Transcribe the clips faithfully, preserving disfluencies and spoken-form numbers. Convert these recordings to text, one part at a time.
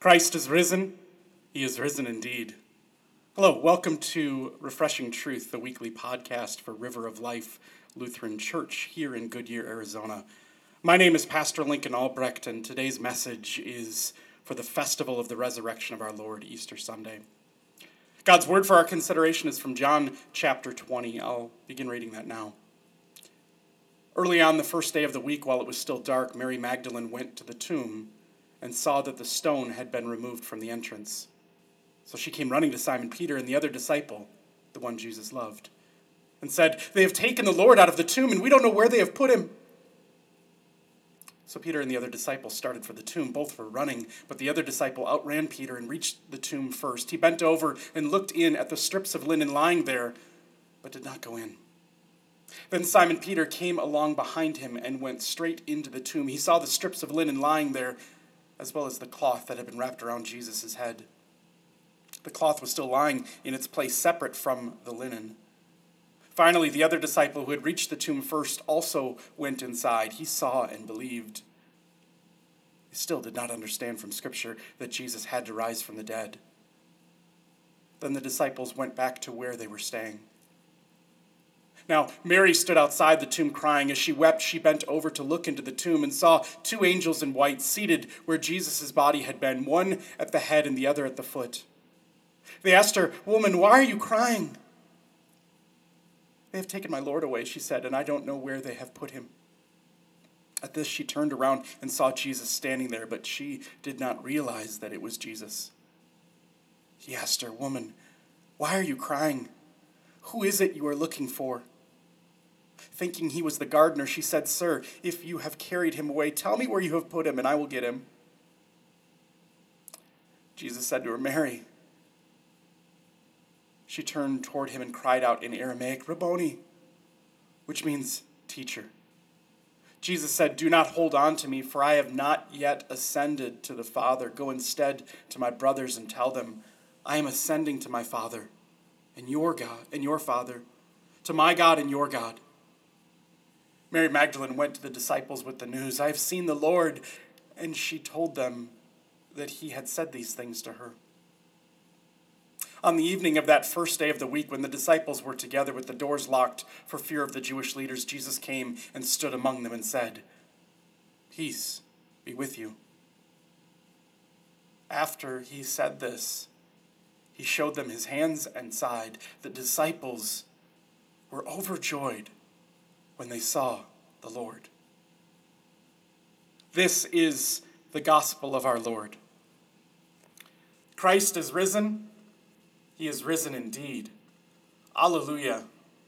Christ is risen. He is risen indeed. Hello, welcome to Refreshing Truth, the weekly podcast for River of Life Lutheran Church here in Goodyear, Arizona. My name is Pastor Lincoln Albrecht, and today's message is for the festival of the resurrection of our Lord, Easter Sunday. God's word for our consideration is from John chapter twenty. I'll begin reading that now. Early on the first day of the week, while it was still dark, Mary Magdalene went to the tomb and saw that the stone had been removed from the entrance. So she came running to Simon Peter and the other disciple, the one Jesus loved, and said, "They have taken the Lord out of the tomb, and we don't know where they have put him." So Peter and the other disciple started for the tomb. Both were running, but the other disciple outran Peter and reached the tomb first. He bent over and looked in at the strips of linen lying there, but did not go in. Then Simon Peter came along behind him and went straight into the tomb. He saw the strips of linen lying there, as well as the cloth that had been wrapped around Jesus' head. The cloth was still lying in its place, separate from the linen. Finally, the other disciple who had reached the tomb first also went inside. He saw and believed. He still did not understand from Scripture that Jesus had to rise from the dead. Then the disciples went back to where they were staying. Now, Mary stood outside the tomb crying. As she wept, she bent over to look into the tomb and saw two angels in white seated where Jesus' body had been, one at the head and the other at the foot. They asked her, "Woman, why are you crying?" "They have taken my Lord away," she said, "and I don't know where they have put him." At this, she turned around and saw Jesus standing there, but she did not realize that it was Jesus. He asked her, "Woman, why are you crying? Who is it you are looking for?" Thinking he was the gardener, she said, "Sir, if you have carried him away, tell me where you have put him, and I will get him." Jesus said to her, "Mary." She turned toward him and cried out in Aramaic, "Rabboni," which means teacher. Jesus said, "Do not hold on to me, for I have not yet ascended to the Father. Go instead to my brothers and tell them, I am ascending to my Father and your God and your Father, to my God and your God." Mary Magdalene went to the disciples with the news, "I have seen the Lord," and she told them that he had said these things to her. On the evening of that first day of the week, when the disciples were together with the doors locked for fear of the Jewish leaders, Jesus came and stood among them and said, "Peace be with you." After he said this, he showed them his hands and side. The disciples were overjoyed when they saw the Lord. This is the gospel of our Lord. Christ is risen. He is risen indeed. Alleluia.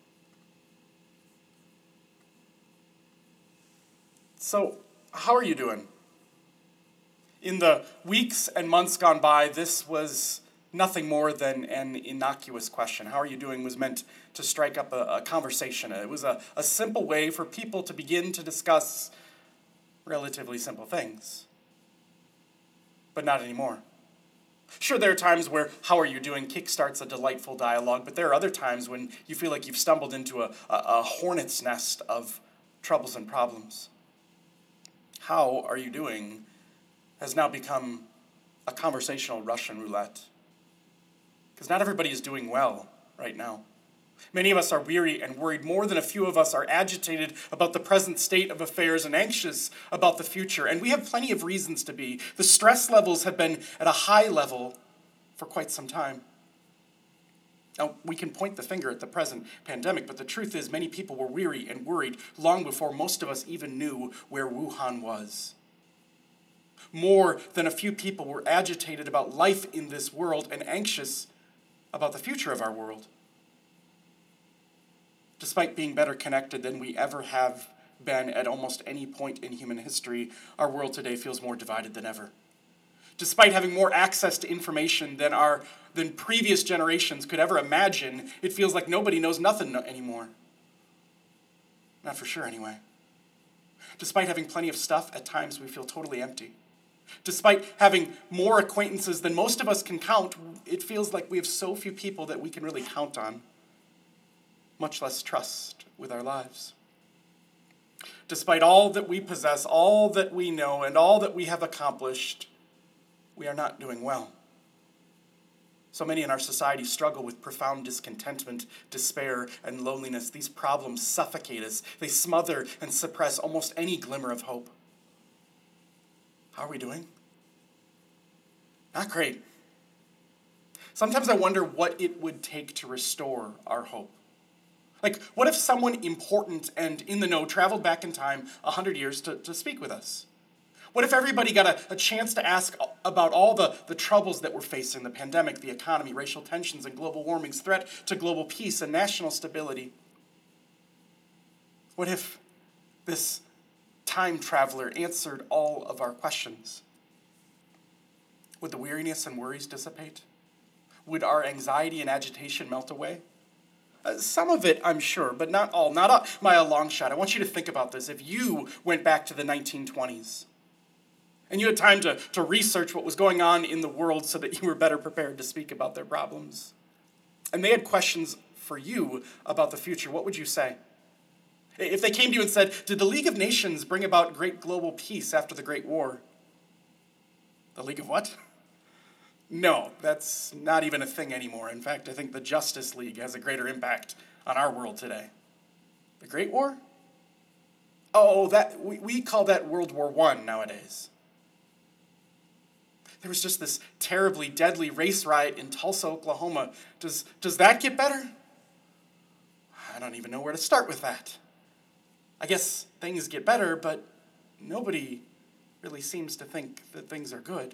So, how are you doing? In the weeks and months gone by, this was nothing more than an innocuous question. How are you doing was meant to strike up a, a conversation. It was a, a simple way for people to begin to discuss relatively simple things. But not anymore. Sure, there are times where "how are you doing" kickstarts a delightful dialogue, but there are other times when you feel like you've stumbled into a, a, a hornet's nest of troubles and problems. "How are you doing" has now become a conversational Russian roulette. Because not everybody is doing well right now. Many of us are weary and worried. More than a few of us are agitated about the present state of affairs and anxious about the future. And we have plenty of reasons to be. The stress levels have been at a high level for quite some time. Now, we can point the finger at the present pandemic, but the truth is many people were weary and worried long before most of us even knew where Wuhan was. More than a few people were agitated about life in this world and anxious about the future of our world. Despite being better connected than we ever have been at almost any point in human history, our world today feels more divided than ever. Despite having more access to information than our than previous generations could ever imagine, it feels like nobody knows nothing anymore. Not for sure, anyway. Despite having plenty of stuff, at times we feel totally empty. Despite having more acquaintances than most of us can count, it feels like we have so few people that we can really count on, much less trust with our lives. Despite all that we possess, all that we know, and all that we have accomplished, we are not doing well. So many in our society struggle with profound discontentment, despair, and loneliness. These problems suffocate us. They smother and suppress almost any glimmer of hope. How are we doing? Not great. Sometimes I wonder what it would take to restore our hope. Like, what if someone important and in the know traveled back in time a hundred years to, to speak with us? What if everybody got a, a chance to ask about all the, the troubles that we're facing, the pandemic, the economy, racial tensions, and global warming's threat to global peace and national stability? What if this time traveler answered all of our questions? Would the weariness and worries dissipate? Would our anxiety and agitation melt away? Uh, some of it, I'm sure, but not all, not a, by a long shot. I want you to think about this. If you went back to the nineteen twenties, and you had time to, to research what was going on in the world so that you were better prepared to speak about their problems, and they had questions for you about the future, what would you say? If they came to you and said, did the League of Nations bring about great global peace after the Great War? The League of what? No, that's not even a thing anymore. In fact, I think the Justice League has a greater impact on our world today. The Great War? Oh, that we, we call that World War One nowadays. There was just this terribly deadly race riot in Tulsa, Oklahoma. Does, does that get better? I don't even know where to start with that. I guess things get better, but nobody really seems to think that things are good.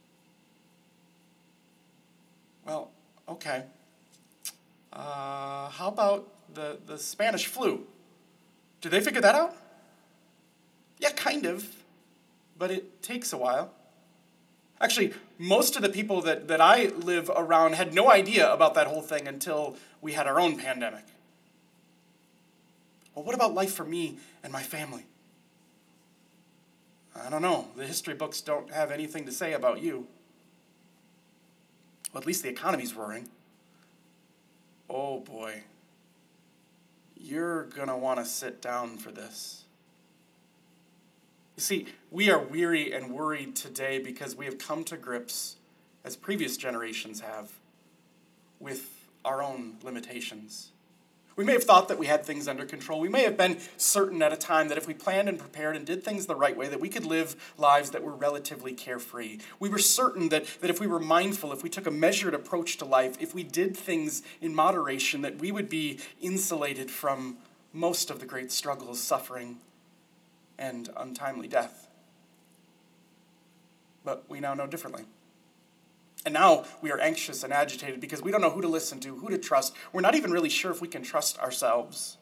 Well, okay. Uh, how about the, the Spanish flu? Did they figure that out? Yeah, kind of, but it takes a while. Actually, most of the people that, that I live around had no idea about that whole thing until we had our own pandemic. Well, what about life for me and my family? I don't know. The history books don't have anything to say about you. Well, at least the economy's roaring. Oh boy. You're gonna want to sit down for this. You see, we are weary and worried today because we have come to grips, as previous generations have, with our own limitations. We may have thought that we had things under control. We may have been certain at a time that if we planned and prepared and did things the right way, that we could live lives that were relatively carefree. We were certain that, that if we were mindful, if we took a measured approach to life, if we did things in moderation, that we would be insulated from most of the great struggles, suffering, and untimely death. But we now know differently. And now we are anxious and agitated because we don't know who to listen to, who to trust. We're not even really sure if we can trust ourselves.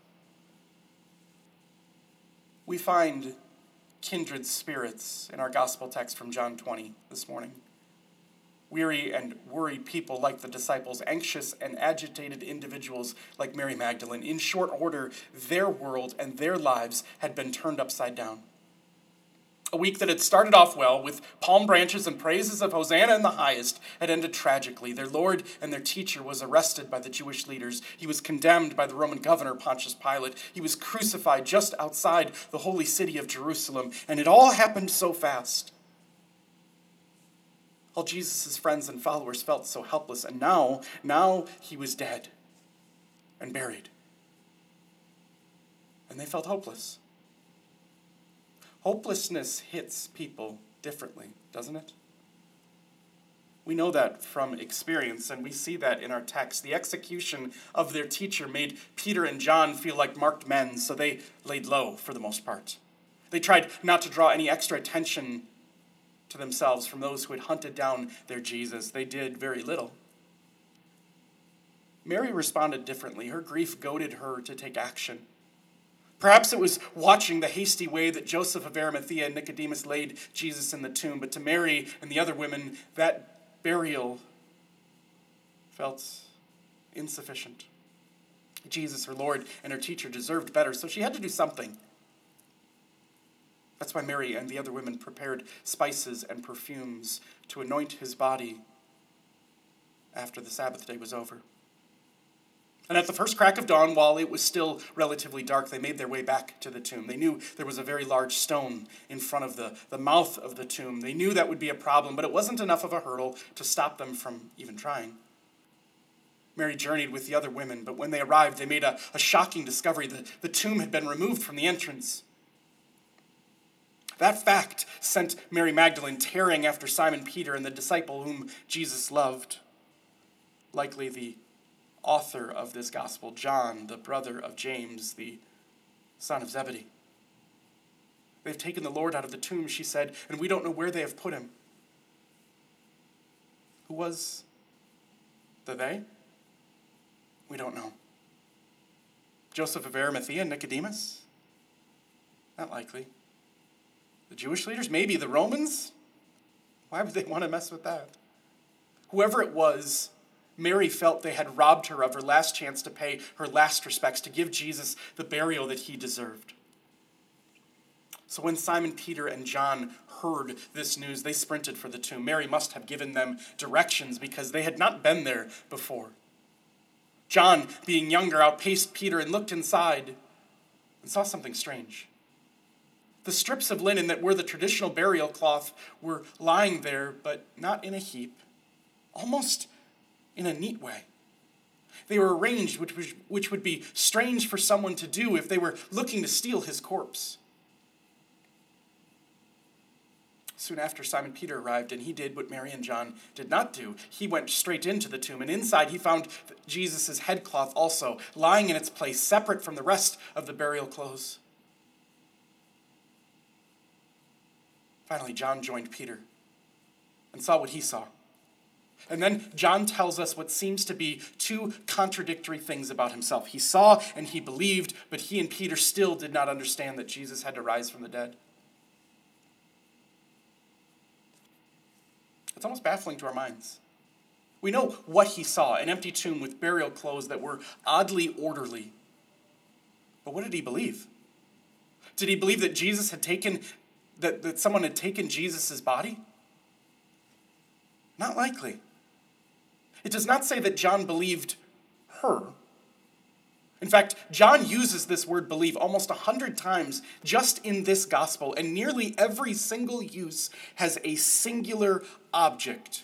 We find kindred spirits in our gospel text from John twenty this morning. Weary and worried people like the disciples, anxious and agitated individuals like Mary Magdalene. In short order, their world and their lives had been turned upside down. A week that had started off well with palm branches and praises of Hosanna in the highest had ended tragically. Their Lord and their teacher was arrested by the Jewish leaders. He was condemned by the Roman governor Pontius Pilate. He was crucified just outside the holy city of Jerusalem. And it all happened so fast. All Jesus' friends and followers felt so helpless. And now, now he was dead and buried. And they felt hopeless. Hopelessness hits people differently, doesn't it? We know that from experience, and we see that in our text. The execution of their teacher made Peter and John feel like marked men, so they laid low for the most part. They tried not to draw any extra attention to themselves from those who had hunted down their Jesus. They did very little. Mary responded differently. Her grief goaded her to take action. Perhaps it was watching the hasty way that Joseph of Arimathea and Nicodemus laid Jesus in the tomb, but to Mary and the other women, that burial felt insufficient. Jesus, her Lord and her teacher, deserved better, so she had to do something. That's why Mary and the other women prepared spices and perfumes to anoint his body after the Sabbath day was over. And at the first crack of dawn, while it was still relatively dark, they made their way back to the tomb. They knew there was a very large stone in front of the, the mouth of the tomb. They knew that would be a problem, but it wasn't enough of a hurdle to stop them from even trying. Mary journeyed with the other women, but when they arrived, they made a, a shocking discovery. The, the tomb had been removed from the entrance. That fact sent Mary Magdalene tearing after Simon Peter and the disciple whom Jesus loved, likely the author of this gospel, John, the brother of James, the son of Zebedee. They've taken the Lord out of the tomb, she said, and we don't know where they have put him. Who was the they? We don't know. Joseph of Arimathea, Nicodemus? Not likely. The Jewish leaders? Maybe the Romans? Why would they want to mess with that? Whoever it was, Mary felt they had robbed her of her last chance to pay her last respects, to give Jesus the burial that he deserved. So when Simon Peter and John heard this news, they sprinted for the tomb. Mary must have given them directions because they had not been there before. John, being younger, outpaced Peter and looked inside and saw something strange. The strips of linen that were the traditional burial cloth were lying there, but not in a heap, almost in a neat way. They were arranged, which, was, which would be strange for someone to do if they were looking to steal his corpse. Soon after, Simon Peter arrived, and he did what Mary and John did not do. He went straight into the tomb, and inside he found Jesus' headcloth also, lying in its place, separate from the rest of the burial clothes. Finally, John joined Peter and saw what he saw. And then John tells us what seems to be two contradictory things about himself. He saw and he believed, but he and Peter still did not understand that Jesus had to rise from the dead. It's almost baffling to our minds. We know what he saw, an empty tomb with burial clothes that were oddly orderly. But what did he believe? Did he believe that Jesus had taken, that, that someone had taken Jesus' body? Not likely. It does not say that John believed her. In fact, John uses this word believe almost a hundred times just in this gospel, and nearly every single use has a singular object: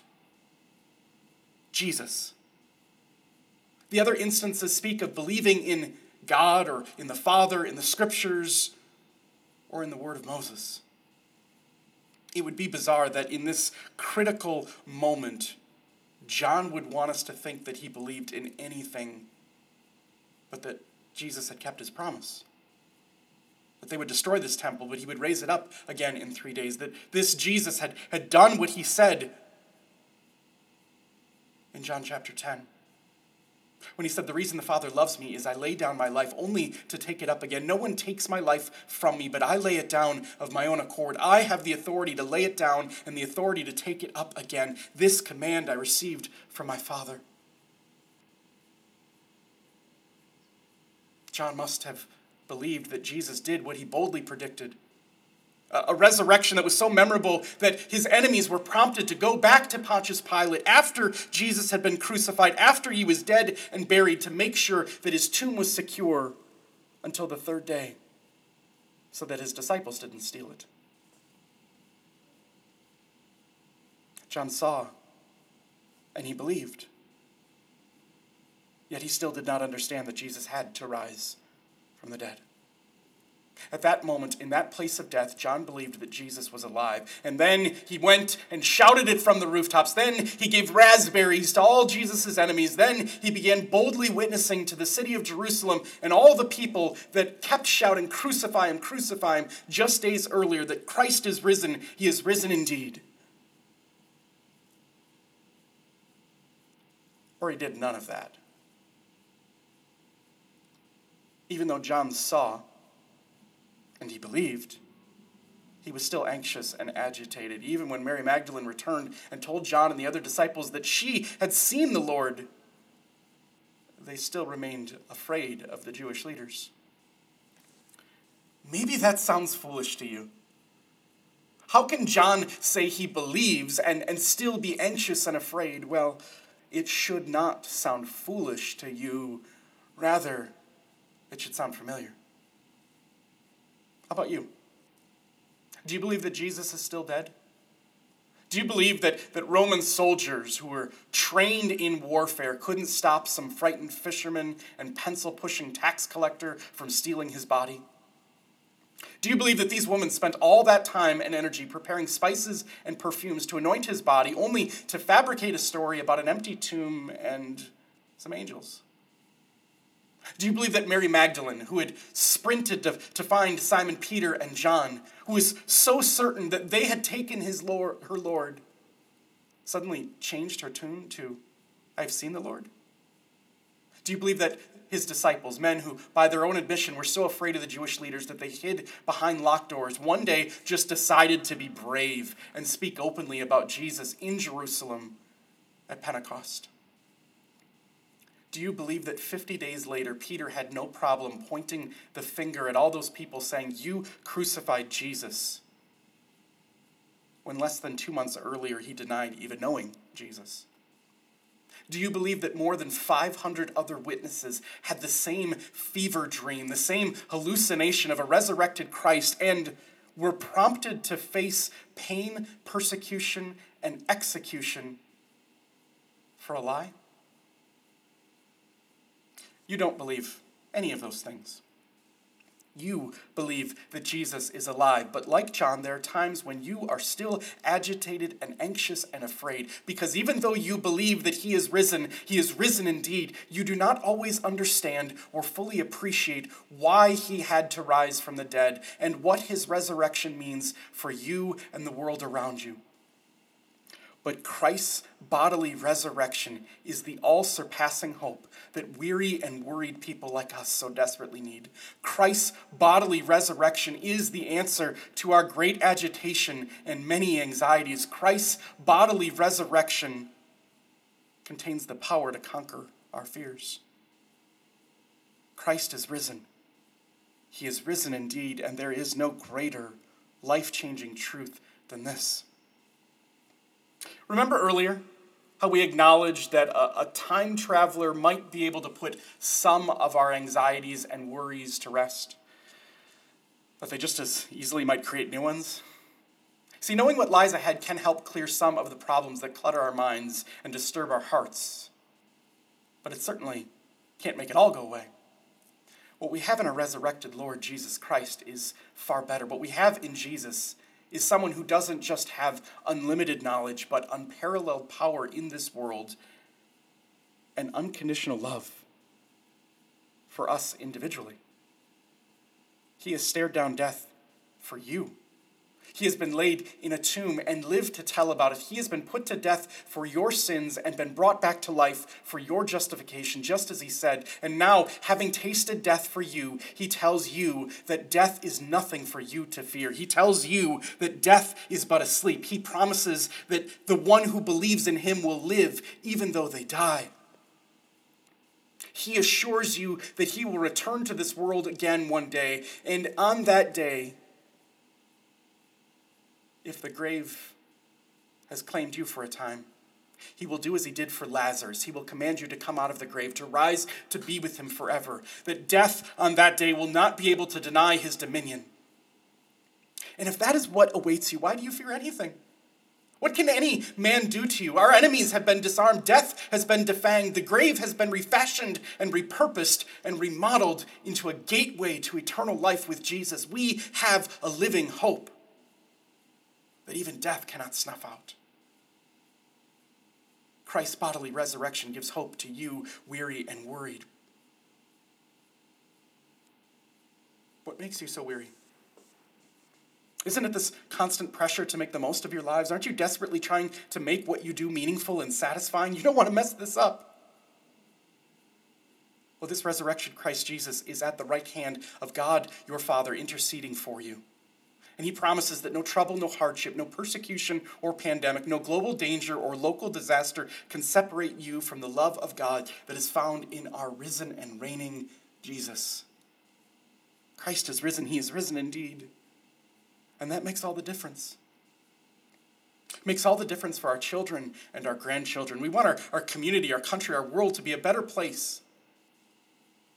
Jesus. The other instances speak of believing in God or in the Father, in the Scriptures, or in the word of Moses. It would be bizarre that in this critical moment, John would want us to think that he believed in anything but that Jesus had kept his promise. That they would destroy this temple, but he would raise it up again in three days. That this Jesus had, had done what he said in John chapter ten. When he said, "The reason the Father loves me is I lay down my life only to take it up again. No one takes my life from me, but I lay it down of my own accord. I have the authority to lay it down and the authority to take it up again. This command I received from my Father." John must have believed that Jesus did what he boldly predicted. A resurrection that was so memorable that his enemies were prompted to go back to Pontius Pilate after Jesus had been crucified, after he was dead and buried, to make sure that his tomb was secure until the third day, so that his disciples didn't steal it. John saw and he believed. Yet he still did not understand that Jesus had to rise from the dead. At that moment, in that place of death, John believed that Jesus was alive. And then he went and shouted it from the rooftops. Then he gave raspberries to all Jesus' enemies. Then he began boldly witnessing to the city of Jerusalem and all the people that kept shouting, "Crucify him, crucify him," just days earlier, that Christ is risen. He is risen indeed. Or he did none of that. Even though John saw and he believed, he was still anxious and agitated. Even when Mary Magdalene returned and told John and the other disciples that she had seen the Lord, they still remained afraid of the Jewish leaders. Maybe that sounds foolish to you. How can John say he believes and, and still be anxious and afraid? Well, it should not sound foolish to you Rather, it should sound familiar. How about you? Do you believe that Jesus is still dead? Do you believe that, that Roman soldiers who were trained in warfare couldn't stop some frightened fisherman and pencil-pushing tax collector from stealing his body? Do you believe that these women spent all that time and energy preparing spices and perfumes to anoint his body, only to fabricate a story about an empty tomb and some angels? Do you believe that Mary Magdalene, who had sprinted to, to find Simon Peter and John, who was so certain that they had taken his Lord, her Lord, suddenly changed her tune to, "I have seen the Lord"? Do you believe that his disciples, men who, by their own admission, were so afraid of the Jewish leaders that they hid behind locked doors, one day just decided to be brave and speak openly about Jesus in Jerusalem at Pentecost? Do you believe that fifty days later, Peter had no problem pointing the finger at all those people saying, "You crucified Jesus," when less than two months earlier he denied even knowing Jesus? Do you believe that more than five hundred other witnesses had the same fever dream, the same hallucination of a resurrected Christ, and were prompted to face pain, persecution, and execution for a lie? You don't believe any of those things. You believe that Jesus is alive, but like John, there are times when you are still agitated and anxious and afraid, because even though you believe that he is risen, he is risen indeed, you do not always understand or fully appreciate why he had to rise from the dead and what his resurrection means for you and the world around you. But Christ's bodily resurrection is the all-surpassing hope that weary and worried people like us so desperately need. Christ's bodily resurrection is the answer to our great agitation and many anxieties. Christ's bodily resurrection contains the power to conquer our fears. Christ is risen. He is risen indeed, and there is no greater life-changing truth than this. Remember earlier how we acknowledged that a, a time traveler might be able to put some of our anxieties and worries to rest, but they just as easily might create new ones? See, knowing what lies ahead can help clear some of the problems that clutter our minds and disturb our hearts, but it certainly can't make it all go away. What we have in our resurrected Lord Jesus Christ is far better. What we have in Jesus is someone who doesn't just have unlimited knowledge, but unparalleled power in this world and unconditional love for us individually. He has stared down death for you. He has been laid in a tomb and lived to tell about it. He has been put to death for your sins and been brought back to life for your justification, just as he said. And now, having tasted death for you, he tells you that death is nothing for you to fear. He tells you that death is but a sleep. He promises that the one who believes in him will live even though they die. He assures you that he will return to this world again one day, and on that day, if the grave has claimed you for a time, he will do as he did for Lazarus. He will command you to come out of the grave, to rise to be with him forever. That death on that day will not be able to deny his dominion. And if that is what awaits you, why do you fear anything? What can any man do to you? Our enemies have been disarmed. Death has been defanged. The grave has been refashioned and repurposed and remodeled into a gateway to eternal life with Jesus. We have a living hope that even death cannot snuff out. Christ's bodily resurrection gives hope to you, weary and worried. What makes you so weary? Isn't it this constant pressure to make the most of your lives? Aren't you desperately trying to make what you do meaningful and satisfying? You don't want to mess this up. Well, this resurrection Christ Jesus is at the right hand of God, your Father, interceding for you. And he promises that no trouble, no hardship, no persecution or pandemic, no global danger or local disaster can separate you from the love of God that is found in our risen and reigning Jesus. Christ is risen. He is risen indeed. And that makes all the difference. It makes all the difference for our children and our grandchildren. We want our, our community, our country, our world to be a better place.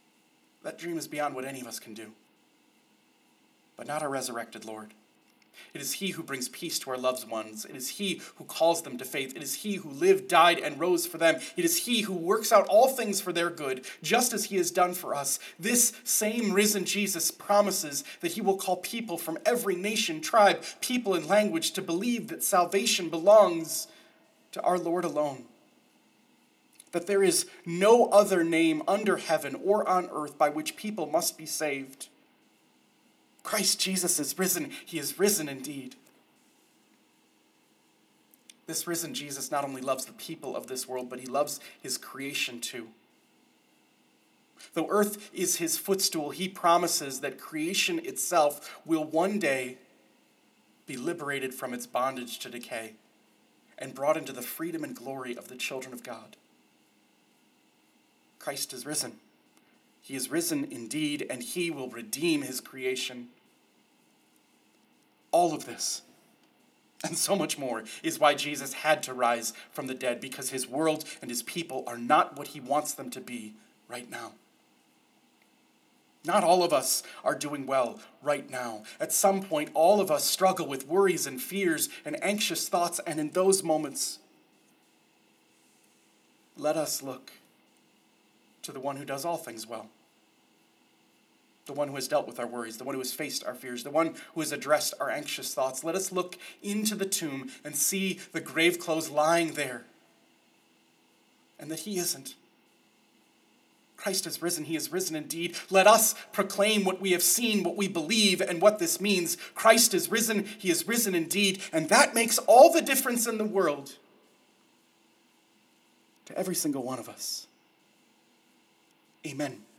That dream is beyond what any of us can do. But not our resurrected Lord. It is he who brings peace to our loved ones. It is he who calls them to faith. It is he who lived, died, and rose for them. It is he who works out all things for their good, just as he has done for us. This same risen Jesus promises that he will call people from every nation, tribe, people, and language to believe that salvation belongs to our Lord alone. That there is no other name under heaven or on earth by which people must be saved. Christ Jesus is risen. He is risen indeed. This risen Jesus not only loves the people of this world, but he loves his creation too. Though earth is his footstool, he promises that creation itself will one day be liberated from its bondage to decay and brought into the freedom and glory of the children of God. Christ is risen. He is risen indeed, and he will redeem his creation. All of this, and so much more, is why Jesus had to rise from the dead, because his world and his people are not what he wants them to be right now. Not all of us are doing well right now. At some point, all of us struggle with worries and fears and anxious thoughts, and in those moments, let us look to the one who does all things well. The one who has dealt with our worries, the one who has faced our fears, the one who has addressed our anxious thoughts. Let us look into the tomb and see the grave clothes lying there, and that he isn't. Christ is risen. He is risen indeed. Let us proclaim what we have seen, what we believe, and what this means. Christ is risen. He is risen indeed, and that makes all the difference in the world to every single one of us. Amen.